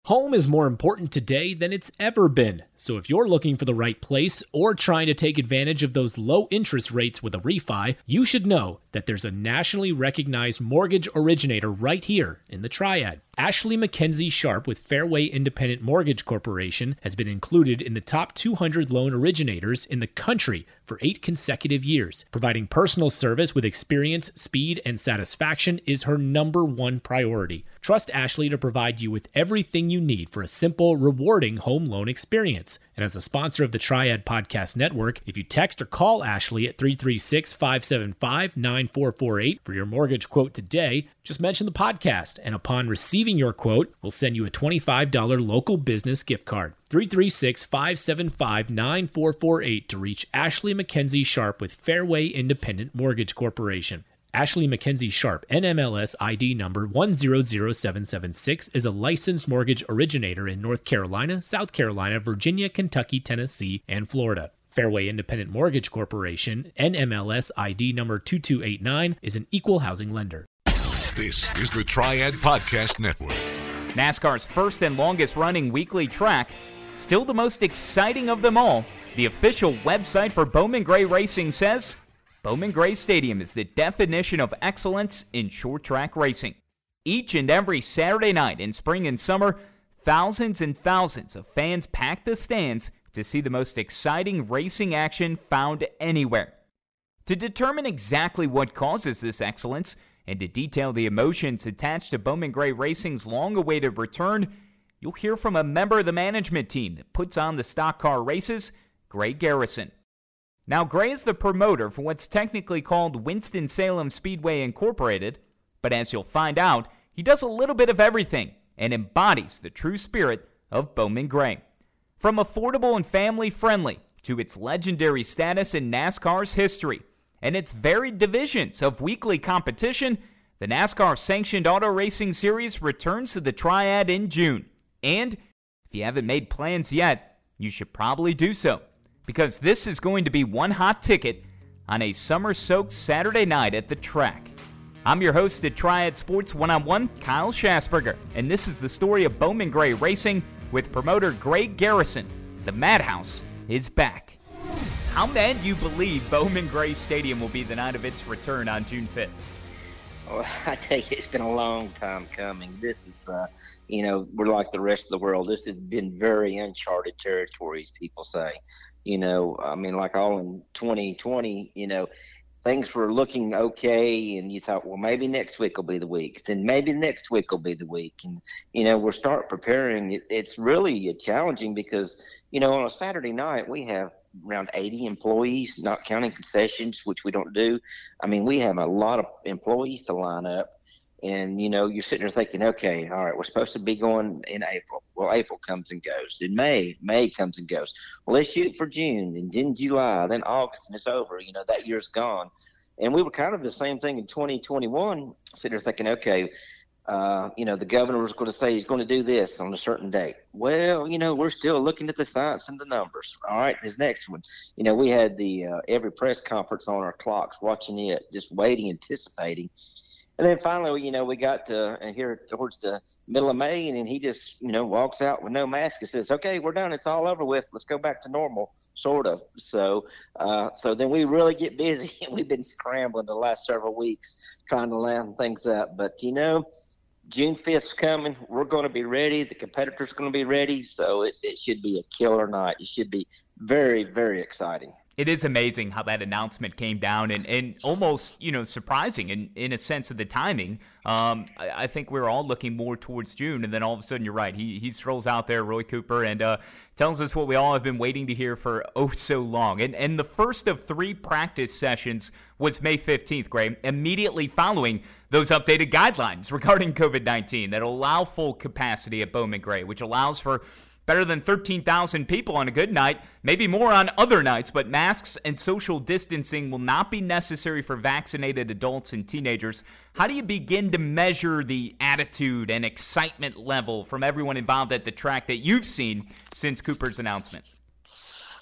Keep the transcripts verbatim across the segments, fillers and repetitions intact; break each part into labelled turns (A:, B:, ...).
A: Home is more important today than it's ever been, so if you're looking for the right place or trying to take advantage of those low interest rates with a refi, you should know that there's a nationally recognized mortgage originator right here in the Triad. Ashley McKenzie Sharp with Fairway Independent Mortgage Corporation has been included in the top two hundred loan originators in the country for eight consecutive years. Providing personal service with experience, speed, and satisfaction is her number one priority. Trust Ashley to provide you with everything you need for a simple, rewarding home loan experience. And as a sponsor of the Triad Podcast Network, if you text or call Ashley at three three six, five seven five, nine four four eight for your mortgage quote today, just mention the podcast, and upon receiving your quote, we'll send you a twenty-five dollars local business gift card. three three six, five seven five, nine four four eight to reach Ashley McKenzie Sharp with Fairway Independent Mortgage Corporation. Ashley McKenzie Sharp, N M L S I D number one zero zero seven seven six, is a licensed mortgage originator in North Carolina, South Carolina, Virginia, Kentucky, Tennessee, and Florida. Fairway Independent Mortgage Corporation, N M L S I D number two two eight nine, is an equal housing lender.
B: This is the Triad Podcast Network.
C: NASCAR's first and longest running weekly track, still the most exciting of them all. The official website for Bowman Gray Racing says, Bowman Gray Stadium is the definition of excellence in short track racing. Each and every Saturday night in spring and summer, thousands and thousands of fans pack the stands to see the most exciting racing action found anywhere. To determine exactly what causes this excellence and to detail the emotions attached to Bowman Gray Racing's long-awaited return, you'll hear from a member of the management team that puts on the stock car races, Greg Garrison. Now, Gray is the promoter for what's technically called Winston-Salem Speedway Incorporated, but as you'll find out, he does a little bit of everything and embodies the true spirit of Bowman Gray. From affordable and family-friendly to its legendary status in NASCAR's history and its varied divisions of weekly competition, the NASCAR-sanctioned auto racing series returns to the Triad in June. And if you haven't made plans yet, you should probably do so, because this is going to be one hot ticket on a summer-soaked Saturday night at the track. I'm your host at Triad Sports One-on-One, Kyle Schasberger, and this is the story of Bowman Gray Racing with promoter Greg Garrison. The Madhouse is back. How mad do you believe Bowman Gray Stadium will be the night of its return on June fifth?
D: Well, I tell you, it's been a long time coming. This is, uh, you know, we're like the rest of the world. This has been very uncharted territories, people say. You know, I mean, like all in twenty twenty, you know, things were looking okay, and you thought, well, maybe next week will be the week. Then maybe next week will be the week. And, you know, we'll start preparing. It, it's really challenging because, you know, on a Saturday night, we have around eighty employees, not counting concessions, which we don't do. I mean, we have a lot of employees to line up. And, you know, you're sitting there thinking, okay, all right, we're supposed to be going in April. Well, April comes and goes. In May, May comes and goes. Well, let's shoot for June, and then July, then August, and it's over. You know, that year's gone. And we were kind of the same thing in twenty twenty-one, sitting there thinking, okay, uh, you know, the governor was going to say he's going to do this on a certain date. Well, you know, we're still looking at the science and the numbers. All right, this next one. You know, we had the uh, every press conference on our clocks, watching it, just waiting, anticipating. And then finally, you know, we got to uh, here towards the middle of May, and then he just, you know, walks out with no mask and says, okay, we're done. It's all over with. Let's go back to normal, sort of. So uh, so then we really get busy, and we've been scrambling the last several weeks trying to line things up. But, you know, June fifth's coming. We're going to be ready. The competitor's going to be ready. So it, it should be a killer night. It should be very, very exciting.
C: It is amazing how that announcement came down and, and almost, you know, surprising in, in a sense of the timing. Um, I, I think we we're all looking more towards June, and then all of a sudden, you're right. He he strolls out there, Roy Cooper, and uh, tells us what we all have been waiting to hear for oh so long. And, and the first of three practice sessions was May fifteenth, Gray, immediately following those updated guidelines regarding covid nineteen that allow full capacity at Bowman Gray, which allows for better than thirteen thousand people on a good night, maybe more on other nights, but masks and social distancing will not be necessary for vaccinated adults and teenagers. How do you begin to measure the attitude and excitement level from everyone involved at the track that you've seen since Cooper's announcement?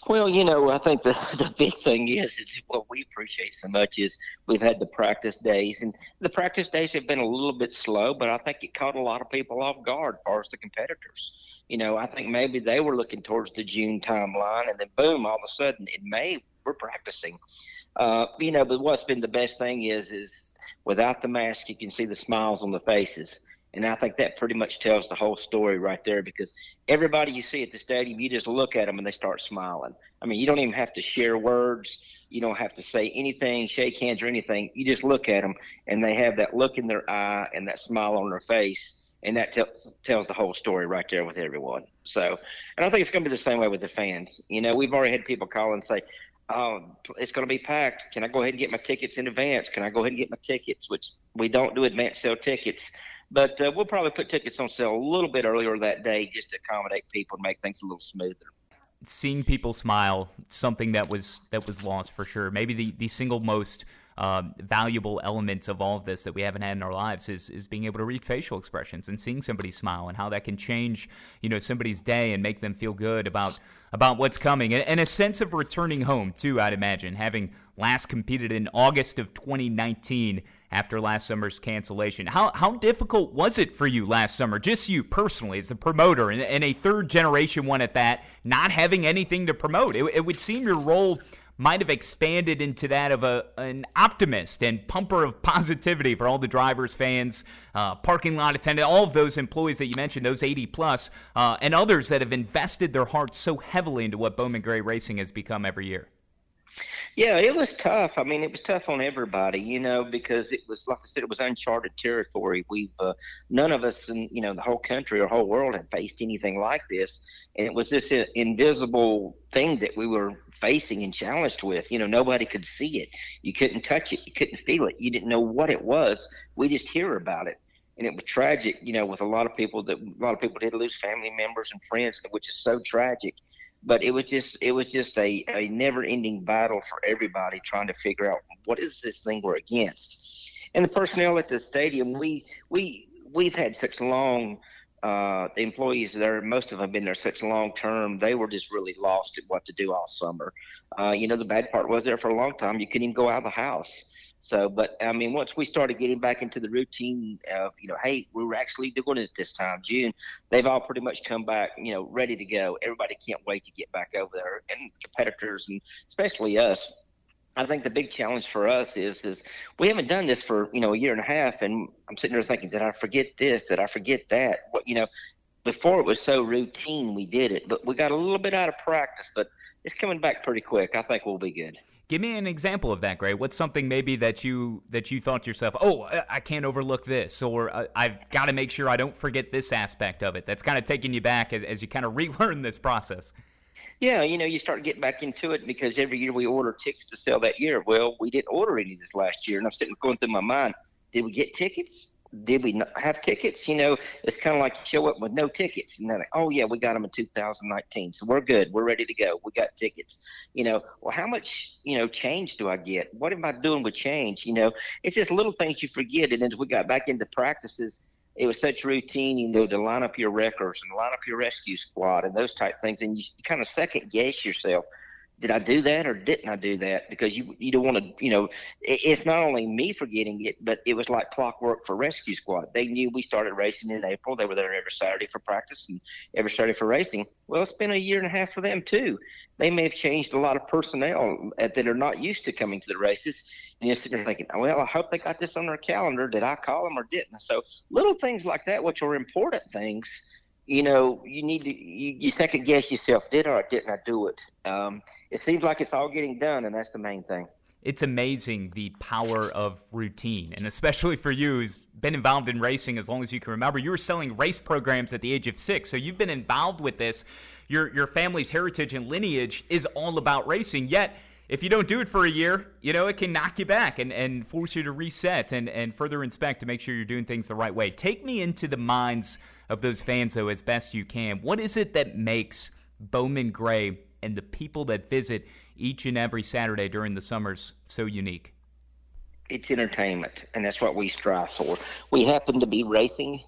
D: Well, you know, I think the the big thing is, is what we appreciate so much is we've had the practice days, and the practice days have been a little bit slow, but I think it caught a lot of people off guard as far as the competitors. You know, I think maybe they were looking towards the June timeline, and then boom, all of a sudden in May we're practicing. Uh, you know, but what's been the best thing is, is without the mask, you can see the smiles on the faces. And I think that pretty much tells the whole story right there, because everybody you see at the stadium, you just look at them and they start smiling. I mean, you don't even have to share words. You don't have to say anything, shake hands or anything. You just look at them and they have that look in their eye and that smile on their face. And that tells tells the whole story right there with everyone. So, and I think it's going to be the same way with the fans. You know, we've already had people call and say, oh, it's going to be packed. Can I go ahead and get my tickets in advance? Can I go ahead and get my tickets? Which we don't do advance sale tickets. But uh, we'll probably put tickets on sale a little bit earlier that day just to accommodate people and make things a little smoother.
C: Seeing people smile, something that was that was lost for sure. Maybe the, the single most um, valuable elements of all of this that we haven't had in our lives is is being able to read facial expressions and seeing somebody smile and how that can change, you know, somebody's day and make them feel good about about what's coming. And, and a sense of returning home, too, I'd imagine, having last competed in August of twenty nineteen after last summer's cancellation. How how difficult was it for you last summer, just you personally as the promoter and, and a third-generation one at that, not having anything to promote? It, it would seem your role might have expanded into that of a an optimist and pumper of positivity for all the drivers, fans, uh, parking lot attendant, all of those employees that you mentioned, those eighty plus, uh, and others that have invested their hearts so heavily into what Bowman Gray Racing has become every year.
D: Yeah, it was tough. I mean, it was tough on everybody, you know, because it was, like I said, it was uncharted territory. We've, uh, none of us in, you know, the whole country or whole world had faced anything like this. And it was this uh, invisible thing that we were facing and challenged with. You know, nobody could see it. You couldn't touch it. You couldn't feel it. You didn't know what it was. We just hear about it. And it was tragic, you know, with a lot of people that a lot of people did lose family members and friends, which is so tragic. But it was just it was just a, a never-ending battle for everybody trying to figure out what is this thing we're against. And the personnel at the stadium, we we we've had such long uh, the employees there. Most of them have been there such long term. They were just really lost at what to do all summer. Uh, you know, the bad part was there for a long time. You couldn't even go out of the house. So, but I mean, once we started getting back into the routine of, you know, hey, we were actually doing it this time, June, they've all pretty much come back, you know, ready to go. Everybody can't wait to get back over there, and competitors, and especially us. I think the big challenge for us is, is we haven't done this for, you know, a year and a half. And I'm sitting there thinking, did I forget this? Did I forget that? What, you know, before it was so routine, we did it, but we got a little bit out of practice, but it's coming back pretty quick. I think we'll be good.
C: Give me an example of that, Gray. What's something maybe that you that you thought to yourself, oh, I can't overlook this, or I've got to make sure I don't forget this aspect of it, that's kind of taking you back as, as you kind of relearn this process?
D: Yeah, you know, you start getting back into it because every year we order tickets to sell that year. Well, we didn't order any this last year, and I'm sitting going through my mind, did we get tickets? Did we not have tickets? You know, it's kind of like you show up with no tickets, and then, like, oh, yeah, we got them in two thousand nineteen, so we're good. We're ready to go. We got tickets. You know, well, how much, you know, change do I get? What am I doing with change? You know, it's just little things you forget, and as we got back into practices, it was such routine, you know, to line up your wreckers and line up your rescue squad and those type things, and you kind of second guess yourself. Did I do that or didn't I do that? Because you you don't want to, you know, it, it's not only me forgetting it, but it was like clockwork for Rescue Squad. They knew we started racing in April. They were there every Saturday for practice and every Saturday for racing. Well, it's been a year and a half for them too. They may have changed a lot of personnel that are not used to coming to the races. And you're sitting there thinking, well, I hope they got this on their calendar. Did I call them or didn't? So little things like that, which are important things, you know, you need to, you, you second guess yourself, did or didn't I do it? Um, it seems like it's all getting done, and that's the main thing.
C: It's amazing the power of routine, and especially for you who's been involved in racing as long as you can remember. You were selling race programs at the age of six, so you've been involved with this. Your your family's heritage and lineage is all about racing, yet if you don't do it for a year, you know, it can knock you back and, and force you to reset and, and further inspect to make sure you're doing things the right way. Take me into the minds of those fans, though, as best you can. What is it that makes Bowman Gray and the people that visit each and every Saturday during the summers so unique?
D: It's entertainment, and that's what we strive for. We happen to be racing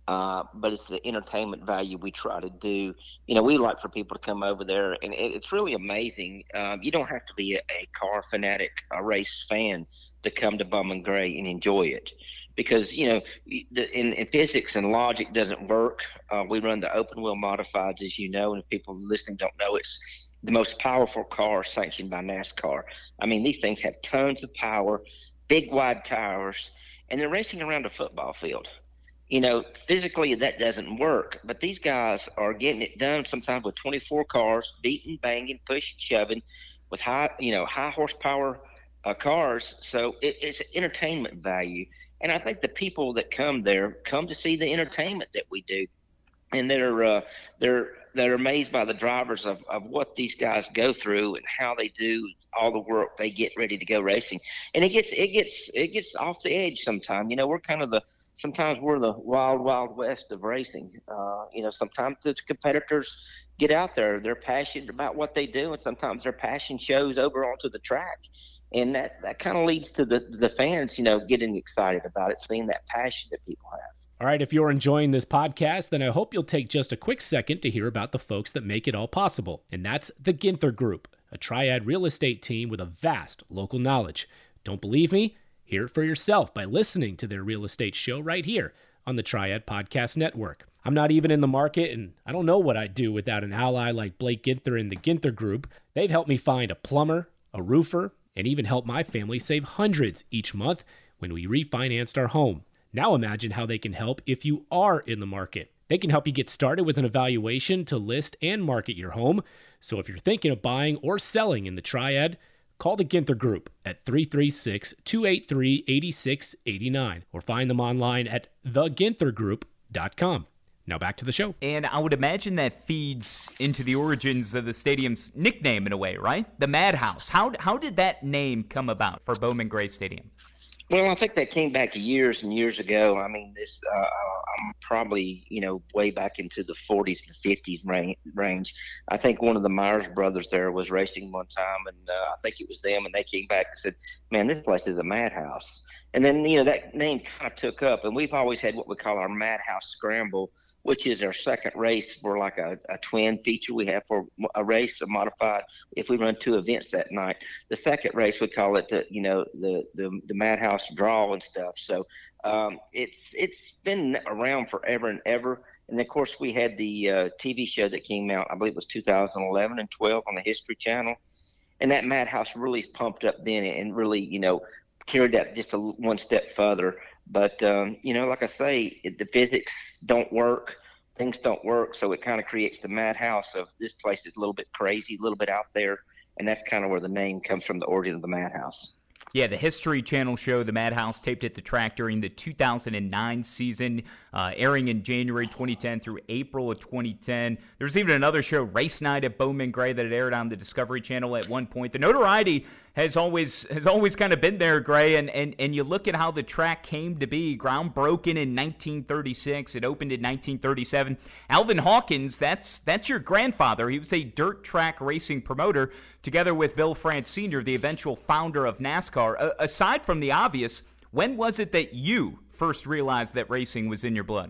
D: Uh, but it's the entertainment value we try to do. You know, we like for people to come over there, and it, it's really amazing. Um, you don't have to be a, a car fanatic, a race fan, to come to Bowman Gray and enjoy it. Because, you know, the, in, in physics and logic doesn't work. Uh, we run the open wheel modifieds, as you know, and if people listening don't know, it's the most powerful car sanctioned by NASCAR. I mean, these things have tons of power, big wide tires, and they're racing around a football field. You know, physically that doesn't work, but these guys are getting it done sometimes with twenty-four cars, beating, banging, pushing, shoving, with high, you know, high horsepower uh, cars. So it, it's entertainment value, and I think the people that come there come to see the entertainment that we do, and they're uh, they're they're amazed by the drivers of, of what these guys go through and how they do all the work they get ready to go racing, and it gets it gets it gets off the edge sometimes. You know, we're kind of the Sometimes we're the wild, wild west of racing. Uh, you know, sometimes the competitors get out there. They're passionate about what they do, and sometimes their passion shows over onto the track. And that, that kind of leads to the, the fans, you know, getting excited about it, seeing that passion that people have.
A: All right, if you're enjoying this podcast, then I hope you'll take just a quick second to hear about the folks that make it all possible. And that's the Ginther Group, a Triad real estate team with a vast local knowledge. Don't believe me? Hear it for yourself by listening to their real estate show right here on the Triad Podcast Network. I'm not even in the market, and I don't know what I'd do without an ally like Blake Ginther and the Ginther Group. They've helped me find a plumber, a roofer, and even helped my family save hundreds each month when we refinanced our home. Now imagine how they can help if you are in the market. They can help you get started with an evaluation to list and market your home. So if you're thinking of buying or selling in the Triad, call the Ginther Group at three three six, two eight three, eight six eight nine or find them online at the ginther group dot com. Now back to the show.
C: And I would imagine that feeds into the origins of the stadium's nickname in a way, right? The Madhouse. How, how did that name come about for Bowman Gray Stadium?
D: Well, I think that came back years and years ago. I mean, this uh, I'm probably, you know, way back into the forties and fifties range. I think one of the Myers brothers there was racing one time, and uh, I think it was them, and they came back and said, man, this place is a madhouse. And then, you know, that name kind of took up, and we've always had what we call our Madhouse Scramble, which is our second race for like a, a twin feature we have for a race, a modified, if we run two events that night. The second race, we call it, the, you know, the, the, the Madhouse Draw and stuff. So um, it's it's been around forever and ever. And, of course, we had the uh, T V show that came out, I believe it was two thousand eleven and twelve on the History Channel. And that Madhouse really pumped up then and really, you know, carried that just a one step further. But, um, you know, like I say, it, the physics don't work. Things don't work. So it kind of creates the madhouse of this place is a little bit crazy, a little bit out there. And that's kind of where the name comes from, the origin of the Madhouse.
C: Yeah, the History Channel show, The Madhouse, taped at the track during the two thousand nine season, uh, airing in January twenty ten through April of twenty ten. There was even another show, Race Night at Bowman Gray, that had aired on the Discovery Channel at one point. The notoriety has always has always kind of been there, Gray, and, and, and you look at how the track came to be, ground broken in nineteen thirty-six. It opened in nineteen thirty-seven. Alvin Hawkins, that's that's your grandfather. He was a dirt track racing promoter, together with Bill France Senior, the eventual founder of NASCAR. Uh, aside from the obvious, when was it that you first realized that racing was in your blood?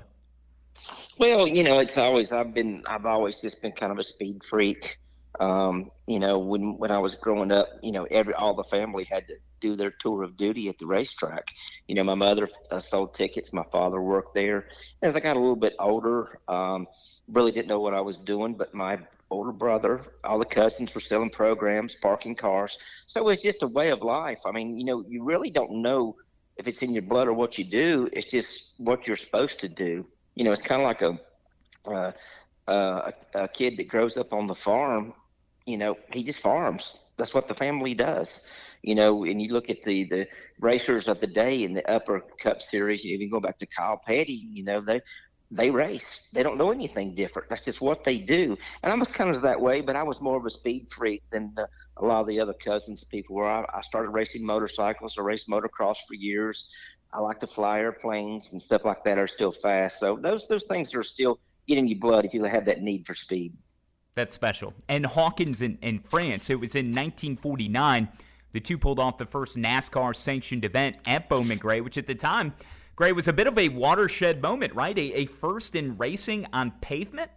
D: Well, you know, it's always I've been I've always just been kind of a speed freak. Um, you know, when when I was growing up, you know, every all the family had to do their tour of duty at the racetrack. You know, my mother uh, sold tickets. My father worked there. As I got a little bit older, um, really didn't know what I was doing, but my older brother, all the cousins were selling programs, parking cars. So it was just a way of life. I mean, you know, you really don't know if it's in your blood or what you do. It's just what you're supposed to do. You know, it's kind of like a, uh, uh, a a kid that grows up on the farm. You know, he just farms. That's what the family does. You know, and you look at the, the racers of the day in the Upper Cup Series, you even go back to Kyle Petty, you know, they they race. They don't know anything different. That's just what they do. And I was kind of that way, but I was more of a speed freak than uh, a lot of the other cousins people were. I, I started racing motorcycles. I raced motocross for years. I like to fly airplanes and stuff like that are still fast. So those those things are still getting your blood if you have that need for speed.
C: That's special. And Hawkins in, in France, it was in nineteen forty-nine. The two pulled off the first NASCAR-sanctioned event at Bowman Gray, which at the time Gray, was a bit of a watershed moment, right? A, a first in racing on pavement?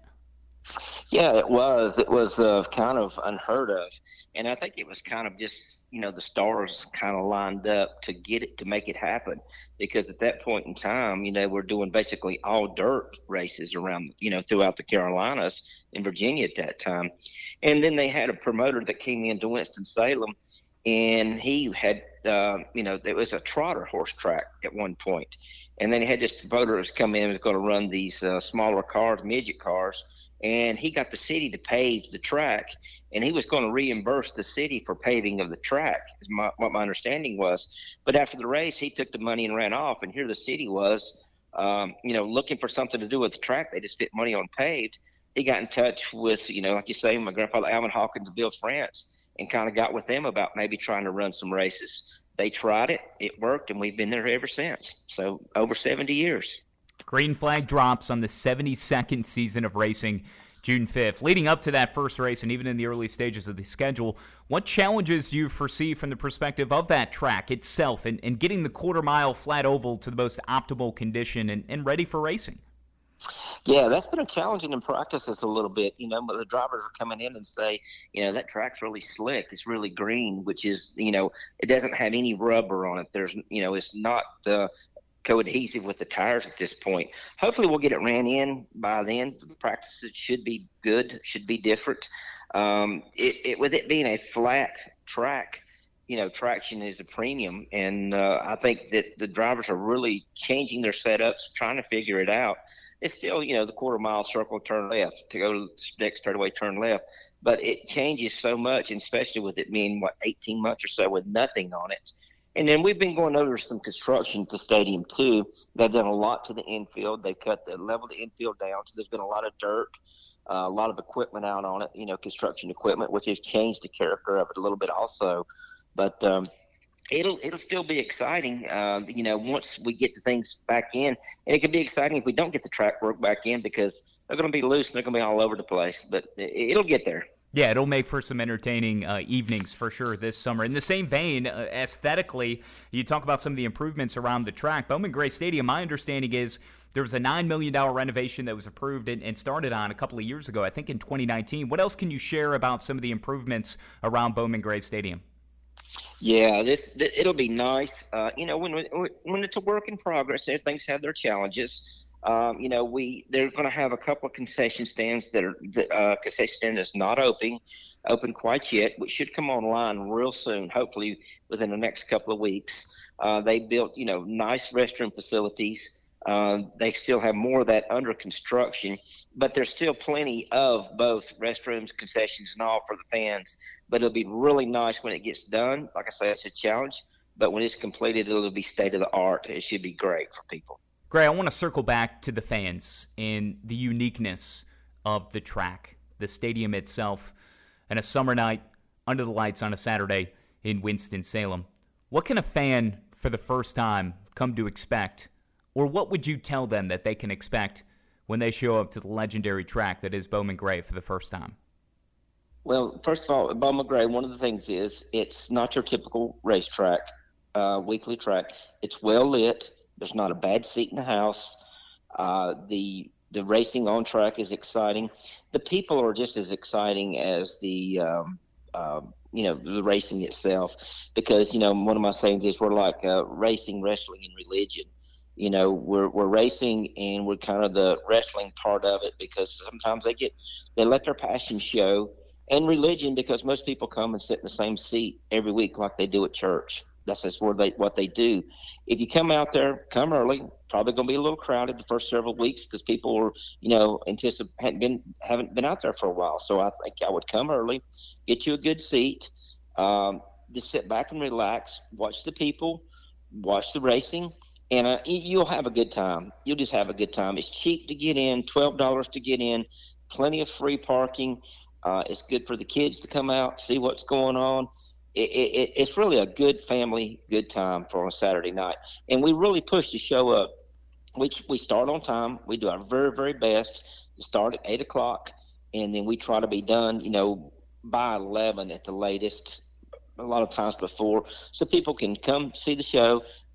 D: Yeah, it was. It was uh, kind of unheard of. And I think it was kind of just, you know, the stars kind of lined up to get it, to make it happen. Because at that point in time, you know, we're doing basically all dirt races around, you know, throughout the Carolinas and Virginia at that time. And then they had a promoter that came into Winston-Salem, and he had, uh, you know, there was a trotter horse track at one point. And then he had this promoter that was coming in, was going to run these uh, smaller cars, midget cars. And he got the city to pave the track, and he was going to reimburse the city for paving of the track, is my, what my understanding was. But after the race, he took the money and ran off, and here the city was, um, you know, looking for something to do with the track. They just spent money on paved. He got in touch with, you know, like you say, my grandfather Alvin Hawkins of Bill France, and kind of got with them about maybe trying to run some races. They tried it, it worked, and we've been there ever since. So over seventy years.
C: Green flag drops on the seventy-second season of racing, June fifth. Leading up to that first race and even in the early stages of the schedule, what challenges do you foresee from the perspective of that track itself and, and getting the quarter-mile flat oval to the most optimal condition and, and ready for racing?
D: Yeah, that's been a challenging in practices a little bit. You know, the drivers are coming in and say, you know, that track's really slick. It's really green, which is, you know, it doesn't have any rubber on it. There's, you know, it's not uh, co-adhesive with the tires at this point. Hopefully we'll get it ran in by then. The practices should be good, should be different. Um, it, it with it being a flat track, you know, traction is a premium, and uh, I think that the drivers are really changing their setups, trying to figure it out. It's still, you know, the quarter mile circle, turn left, to go to the next straightaway, turn left, but it changes so much, and especially with it being, what, eighteen months or so with nothing on it. And then we've been going over some construction to stadium too. They've done a lot to the infield. They've cut the level of the infield down, so there's been a lot of dirt, uh, a lot of equipment out on it, you know, construction equipment, which has changed the character of it a little bit also. But um, it'll it'll still be exciting, uh, you know, once we get the things back in. And it could be exciting if we don't get the track work back in, because they're going to be loose and they're going to be all over the place. But it'll get there.
C: Yeah, it'll make for some entertaining uh, evenings for sure this summer. In the same vein, uh, aesthetically, you talk about some of the improvements around the track. Bowman Gray Stadium, my understanding is there was a nine million dollars renovation that was approved and, and started on a couple of years ago, I think in twenty nineteen. What else can you share about some of the improvements around Bowman Gray Stadium?
D: Yeah, this, this it'll be nice. Uh, you know, when when it's a work in progress, things have their challenges. Um, you know, we they're going to have a couple of concession stands that are the uh, concession stand that's not open, open quite yet, which should come online real soon, hopefully within the next couple of weeks. Uh, they built, you know, nice restroom facilities. Uh, they still have more of that under construction, but there's still plenty of both restrooms, concessions, and all for the fans. But it'll be really nice when it gets done. Like I say, it's a challenge, but when it's completed, it'll be state of the art. It should be great for people.
C: Gray, I want to circle back to the fans and the uniqueness of the track, the stadium itself, and a summer night under the lights on a Saturday in Winston-Salem. What can a fan for the first time come to expect, or what would you tell them that they can expect when they show up to the legendary track that is Bowman Gray for the first time?
D: Well, first of all, at Bowman Gray, one of the things is it's not your typical racetrack, uh, weekly track. It's well lit. There's not a bad seat in the house. Uh, the the racing on track is exciting. The people are just as exciting as the um, uh, you know the racing itself, because you know one of my sayings is we're like uh, racing, wrestling, and religion. You know, we're we're racing and we're kind of the wrestling part of it, because sometimes they get they let their passion show, and religion because most people come and sit in the same seat every week like they do at church. That's just where they, what they do. If you come out there, come early. Probably going to be a little crowded the first several weeks because people are, you know, anticipate hadn't been haven't been out there for a while. So I think I would come early, get you a good seat, um, just sit back and relax, watch the people, watch the racing, and uh, you'll have a good time. You'll just have a good time. It's cheap to get in, twelve dollars to get in, plenty of free parking. Uh, it's good for the kids to come out, see what's going on. It, it, it's really a good family, good time for a Saturday night. And we really push the show up. We, we start on time. We do our very, very best to start at eight o'clock, and then we try to be done, you know, by eleven at the latest, a lot of times before, so people can come see the show,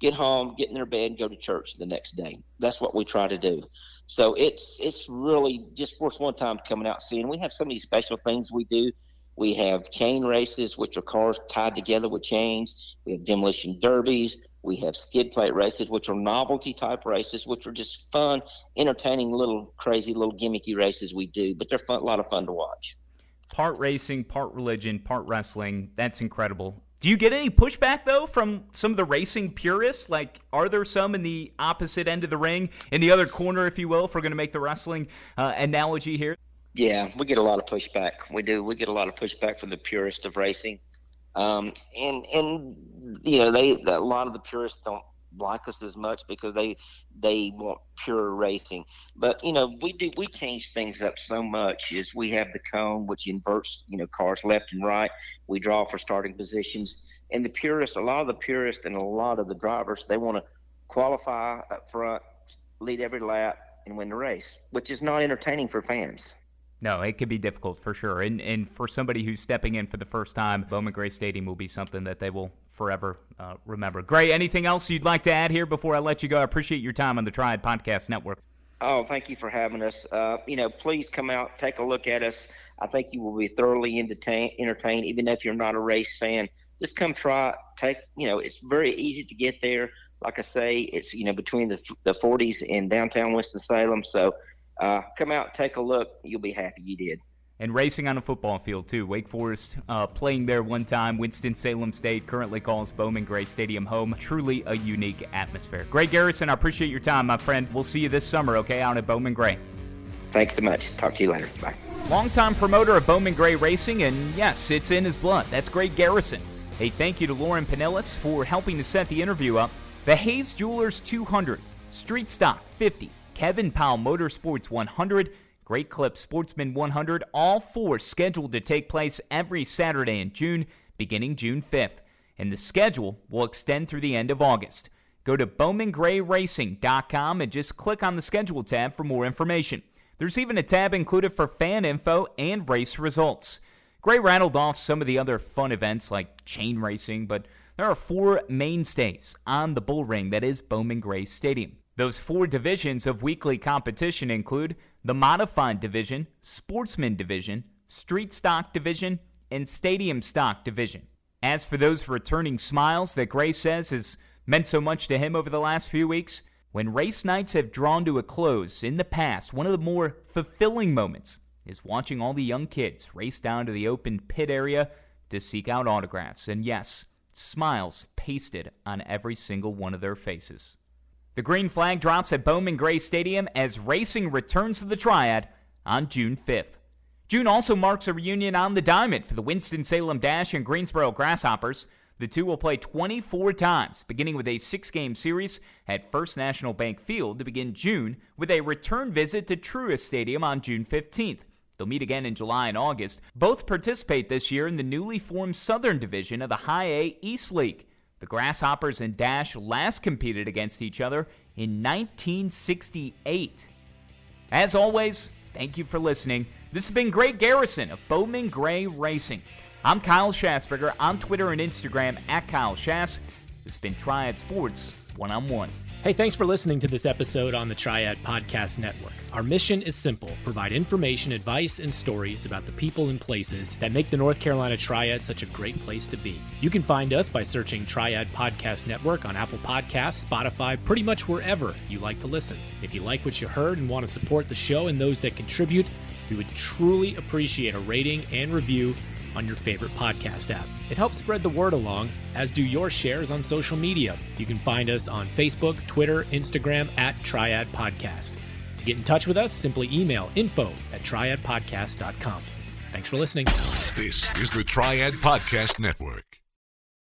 D: get home, get in their bed, and go to church the next day. That's what we try to do. So it's it's really just worth one time coming out and seeing. We have so many special things we do. We have chain races, which are cars tied together with chains. We have demolition derbies. We have skid plate races, which are novelty type races, which are just fun, entertaining, little crazy, little gimmicky races we do. But they're fun, a lot of fun to watch.
C: Part racing, part religion, part wrestling. That's incredible. Do you get any pushback, though, from some of the racing purists? Like, are there some in the opposite end of the ring, in the other corner, if you will, if we're going to make the wrestling uh, analogy here?
D: Yeah, we get a lot of pushback. We do. We get a lot of pushback from the purists of racing. Um, and, and you know, they a lot of the purists don't like us as much because they they want pure racing. But, you know, we do we change things up so much. Is we have the cone, which inverts, you know, cars left and right. We draw for starting positions. And the purists, a lot of the purists and a lot of the drivers, they want to qualify up front, lead every lap, and win the race, which is not entertaining for fans.
C: No, it could be difficult for sure. And and for somebody who's stepping in for the first time, Bowman Gray Stadium will be something that they will forever uh, remember. Gray, anything else you'd like to add here before I let you go? I appreciate your time on the Triad Podcast Network.
D: Oh, thank you for having us. Uh, you know, please come out, take a look at us. I think you will be thoroughly entertained, entertained, even if you're not a race fan. Just come try it. Take, you know, it's very easy to get there. Like I say, it's, you know, between the the forties and downtown Winston-Salem. So uh, come out, take a look. You'll be happy you did.
C: And racing on a football field, too. Wake Forest uh, playing there one time. Winston-Salem State currently calls Bowman Gray Stadium home. Truly a unique atmosphere. Gray Garrison, I appreciate your time, my friend. We'll see you this summer, okay, out at Bowman Gray.
D: Thanks so much. Talk to you later. Bye.
C: Longtime promoter of Bowman Gray Racing, and yes, it's in his blood. That's Gray Garrison. A thank you to Lauren Pinellas for helping to set the interview up. The Hayes Jewelers two hundred, Street Stock fifty, Kevin Powell Motorsports one hundred, Great Clip Sportsman one hundred, all four scheduled to take place every Saturday in June, beginning June fifth. And the schedule will extend through the end of August. Go to bowman gray racing dot com and just click on the Schedule tab for more information. There's even a tab included for fan info and race results. Gray rattled off some of the other fun events like chain racing, but there are four mainstays on the bull ring that is Bowman Gray Stadium. Those four divisions of weekly competition include the Modified Division, Sportsman Division, Street Stock Division, and Stadium Stock Division. As for those returning smiles that Gray says has meant so much to him over the last few weeks, when race nights have drawn to a close in the past, one of the more fulfilling moments is watching all the young kids race down to the open pit area to seek out autographs. And yes, smiles pasted on every single one of their faces. The green flag drops at Bowman Gray Stadium as racing returns to the Triad on June fifth. June also marks a reunion on the diamond for the Winston-Salem Dash and Greensboro Grasshoppers. The two will play twenty-four times, beginning with a six-game series at First National Bank Field to begin June, with a return visit to Truist Stadium on June fifteenth. They'll meet again in July and August. Both participate this year in the newly formed Southern Division of the High A East League. The Grasshoppers and Dash last competed against each other in nineteen sixty-eight. As always, thank you for listening. This has been Gray Garrison of Bowman Gray Racing. I'm Kyle Schasberger on Twitter and Instagram at Kyle Schass. This has been Triad Sports One-on-One.
A: Hey, thanks for listening to this episode on the Triad Podcast Network. Our mission is simple: provide information, advice, and stories about the people and places that make the North Carolina Triad such a great place to be. You can find us by searching Triad Podcast Network on Apple Podcasts, Spotify, pretty much wherever you like to listen. If you like what you heard and want to support the show and those that contribute, we would truly appreciate a rating and review on your favorite podcast app. It helps spread the word along, as do your shares on social media. You can find us on Facebook, Twitter, Instagram at Triad Podcast. To get in touch with us, simply email info at triad podcast dot com. Thanks for listening.
B: This is the Triad Podcast Network.